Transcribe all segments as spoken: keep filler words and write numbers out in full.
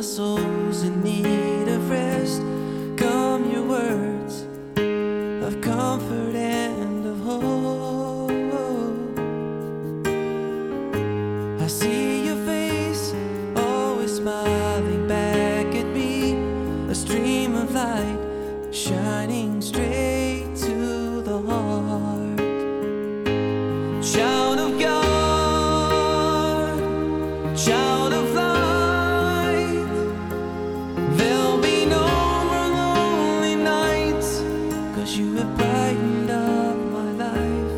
soul's in need of rest. Come your words of comfort and of hope. I see your face, always smiling back at me, a stream of light shining straight to the heart. Child of God, child of light, there'll be no more lonely nights, 'cause you have brightened up my life.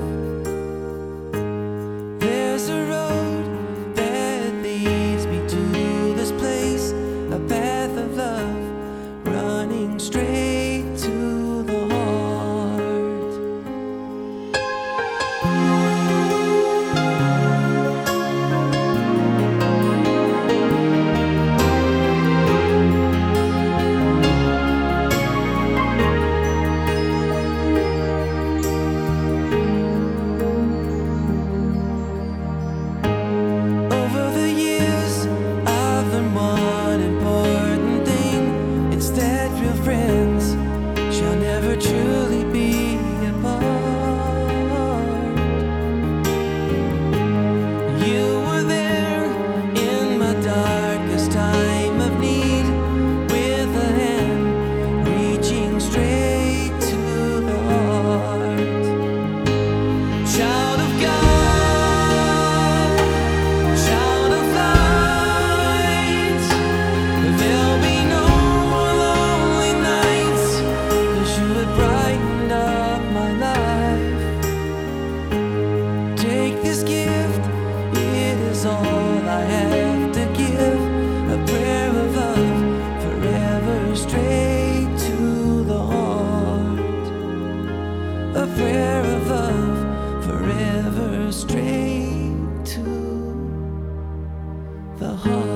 There's a road that leads me to this place, a path of love running straight to the heart. Over the years, I've learned one important thing. It's that real friends shall never truly be apart. You were there in my darkest time of need, with a hand reaching straight to the heart. Child of God, child of light, there'll be no more lonely nights, 'cause you have brightened up my life. Take this gift, it is all I have to give, a prayer of love forever straight to the heart. A prayer of love forever straight to the heart.